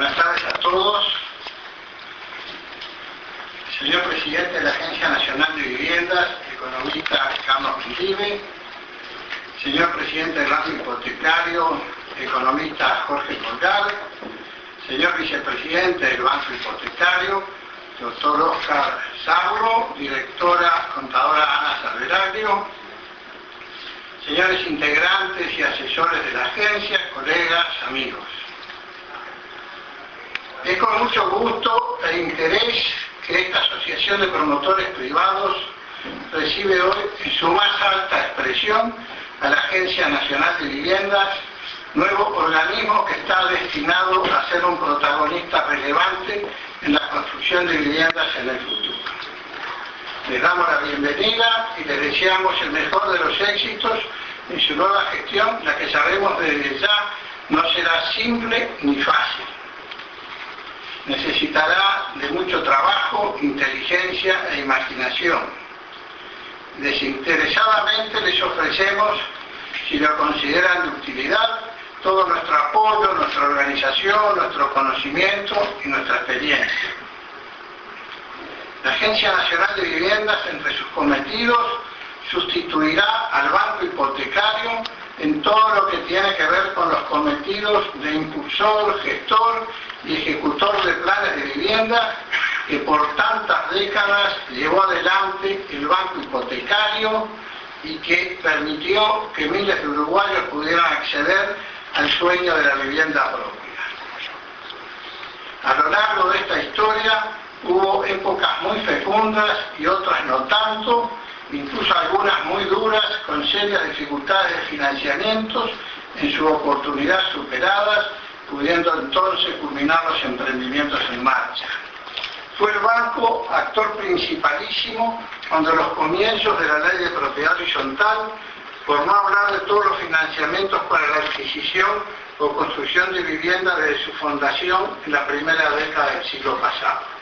Buenas tardes a todos. Señor Presidente de la Agencia Nacional de Viviendas, economista Carlos Quilibe. Señor Presidente del Banco Hipotecario, economista Jorge Colgar. Señor Vicepresidente del Banco Hipotecario, doctor Oscar Sarlo. Directora contadora Ana Salveraglio. Señores integrantes y asesores de la agencia, colegas, amigos. Es con mucho gusto e interés que esta asociación de promotores privados recibe hoy en su más alta expresión a la Agencia Nacional de Viviendas, nuevo organismo que está destinado a ser un protagonista relevante en la construcción de viviendas en el futuro. Les damos la bienvenida y les deseamos el mejor de los éxitos en su nueva gestión, la que sabemos desde ya no será simple ni fácil. Necesitará de mucho trabajo, inteligencia e imaginación. Desinteresadamente les ofrecemos, si lo consideran de utilidad, todo nuestro apoyo, nuestra organización, nuestro conocimiento y nuestra experiencia. La Agencia Nacional de Viviendas, entre sus cometidos, sustituirá al Banco Hipotecario en todo lo que tiene que ver con los cometidos de impulsor, gestor y ejecutor de planes de vivienda que por tantas décadas llevó adelante el Banco Hipotecario y que permitió que miles de uruguayos pudieran acceder al sueño de la vivienda propia. A lo largo de esta historia hubo épocas muy fecundas y otras no tanto, incluso algunas muy duras, con serias dificultades de financiamientos, en su oportunidad superadas, pudiendo entonces culminar los emprendimientos en marcha. Fue el banco actor principalísimo cuando los comienzos de la ley de propiedad horizontal, por no hablar de todos los financiamientos para la adquisición o construcción de vivienda desde su fundación en la primera década del siglo pasado.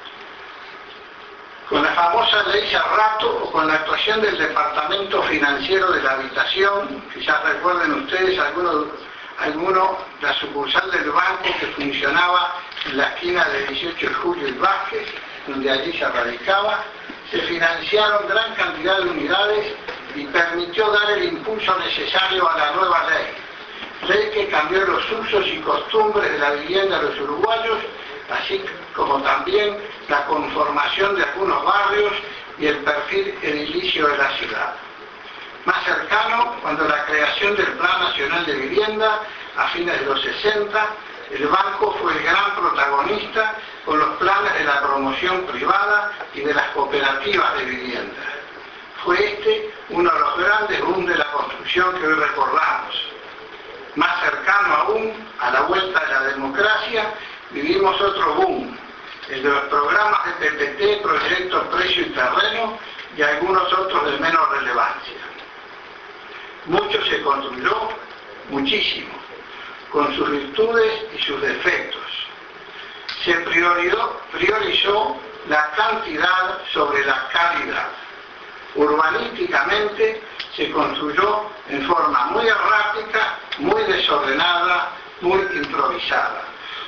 Con la famosa ley Cerrato o con la actuación del Departamento Financiero de la Habitación, quizás recuerden ustedes alguno la sucursal del banco que funcionaba en la esquina de 18 de Julio y Vázquez, donde allí se radicaba, se financiaron gran cantidad de unidades y permitió dar el impulso necesario a la nueva ley que cambió los usos y costumbres de la vivienda de los uruguayos, así como también la conformación de algunos barrios y el perfil edilicio de la ciudad. Más cercano, cuando la creación del Plan Nacional de Vivienda, a fines de los 60, el banco fue el gran protagonista con los planes de la promoción privada y de las cooperativas de vivienda. Fue este uno de los grandes boom de la construcción que hoy recordamos. Más cercano aún, a la vuelta de la democracia, vivimos otro boom, el de los programas de PPT, proyectos, precio y terreno, y algunos otros de menor relevancia. Mucho se construyó, muchísimo, con sus virtudes y sus defectos. Se priorizó la cantidad sobre la calidad. Urbanísticamente se construyó en forma muy errática, muy desordenada, muy improvisada.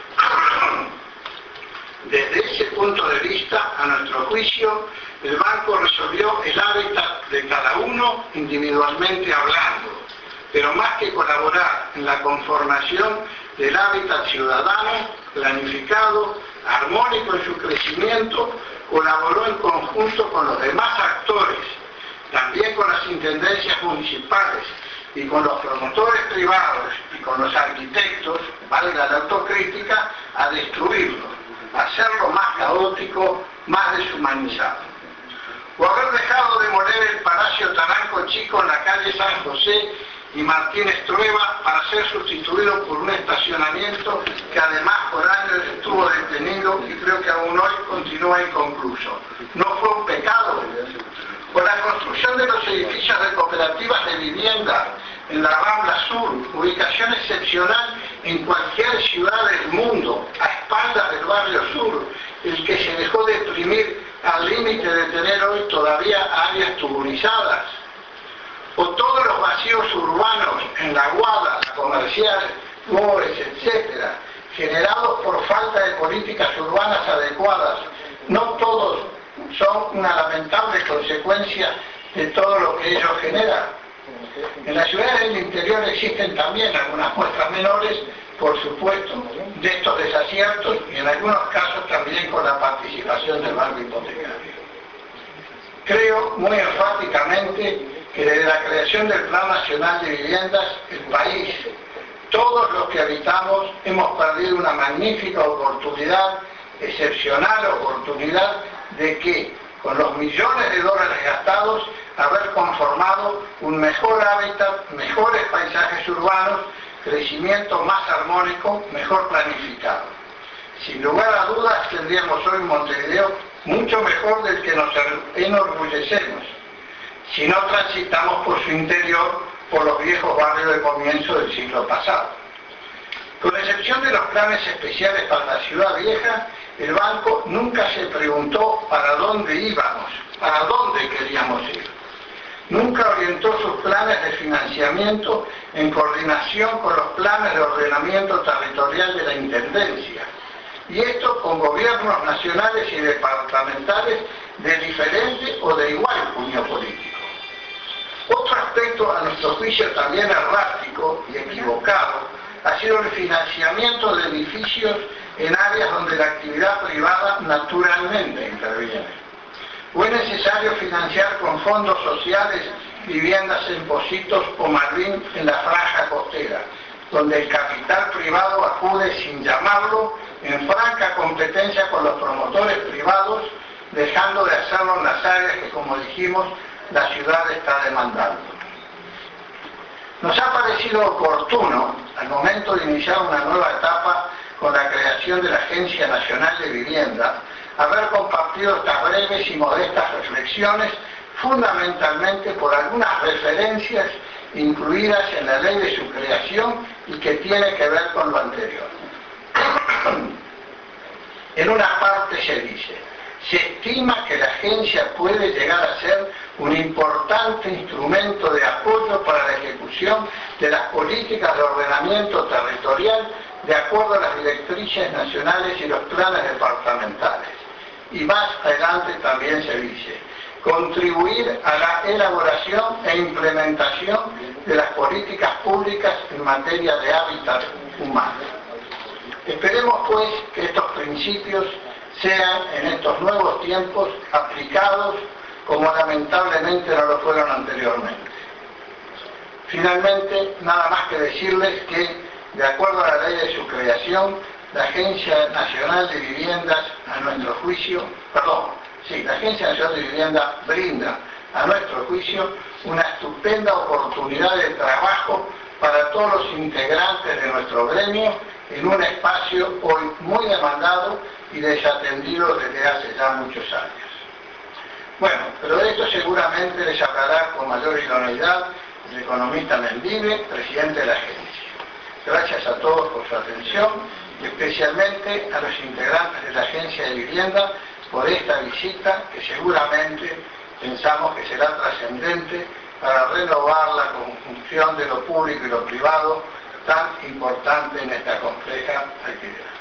Desde ese punto de vista, a nuestro juicio, el banco resolvió el hábitat de cada uno individualmente hablando, pero más que colaborar en la conformación del hábitat ciudadano, planificado, armónico en su crecimiento, colaboró en conjunto con los demás actores, también con las intendencias municipales y con los promotores privados y con los arquitectos, valga la autocrítica, a destruirlo, a hacerlo más caótico, más deshumanizado. O haber dejado demoler el Palacio Taranco Chico en la calle San José y Martínez Trueba para ser sustituido por un estacionamiento que además por años estuvo detenido y creo que aún hoy continúa inconcluso. ¿No fue un pecado? O la construcción de los edificios de cooperativas de vivienda en la Rambla Sur, ubicación excepcional en cualquier ciudad del mundo, a espaldas del barrio sur, el que se dejó deprimir al límite de tener hoy todavía áreas tuburizadas. O todos los vacíos urbanos en la Guada, la Comercial, Mores, etc., generados por falta de políticas urbanas adecuadas. No todos son una lamentable consecuencia de todo lo que ello genera. En las ciudades del interior existen también algunas muestras menores, por supuesto, de estos desaciertos y en algunos casos también con la participación del banco hipotecario. Creo muy enfáticamente que desde la creación del Plan Nacional de Viviendas, el país, todos los que habitamos, hemos perdido una magnífica oportunidad, excepcional oportunidad, de que, con los millones de dólares gastados, haber conformado un mejor hábitat, mejores paisajes urbanos, crecimiento más armónico, mejor planificado. Sin lugar a dudas tendríamos hoy Montevideo mucho mejor del que nos enorgullecemos, si no transitamos por su interior, por los viejos barrios de comienzo del siglo pasado. Con excepción de los planes especiales para la ciudad vieja, el banco nunca se preguntó para dónde íbamos, para dónde queríamos ir. Nunca orientó sus planes de financiamiento en coordinación con los planes de ordenamiento territorial de la Intendencia, y esto con gobiernos nacionales y departamentales de diferente o de igual cuño político. Otro aspecto, a nuestro juicio también errático y equivocado, ha sido el financiamiento de edificios en áreas donde la actividad privada naturalmente interviene. ¿Fue necesario financiar con fondos sociales viviendas en Pocitos o Malvin en la franja costera, donde el capital privado acude sin llamarlo en franca competencia con los promotores privados, dejando de hacerlo en las áreas que, como dijimos, la ciudad está demandando? Nos ha parecido oportuno, al momento de iniciar una nueva etapa con la creación de la Agencia Nacional de Vivienda, haber compartido estas breves y modestas reflexiones, fundamentalmente por algunas referencias incluidas en la ley de su creación y que tiene que ver con lo anterior. En una parte se dice: se estima que la agencia puede llegar a ser un importante instrumento de apoyo para la ejecución de las políticas de ordenamiento territorial de acuerdo a las directrices nacionales y los planes departamentales. Y más adelante también se dice: contribuir a la elaboración e implementación de las políticas públicas en materia de hábitat humano. Esperemos pues que estos principios sean en estos nuevos tiempos aplicados como lamentablemente no lo fueron anteriormente. Finalmente, nada más que decirles que, de acuerdo a la ley de su creación, la Agencia Nacional de Viviendas, a nuestro juicio, la Agencia Nacional de Vivienda brinda, a nuestro juicio, una estupenda oportunidad de trabajo para todos los integrantes de nuestro gremio en un espacio hoy muy demandado y desatendido desde hace ya muchos años. Bueno, pero de esto seguramente les hablará con mayor idoneidad el economista Mendive, presidente de la agencia. Gracias a todos por su atención y especialmente a los integrantes de la Agencia de Vivienda por esta visita que seguramente pensamos que será trascendente para renovar la conjunción de lo público y lo privado tan importante en esta compleja actividad.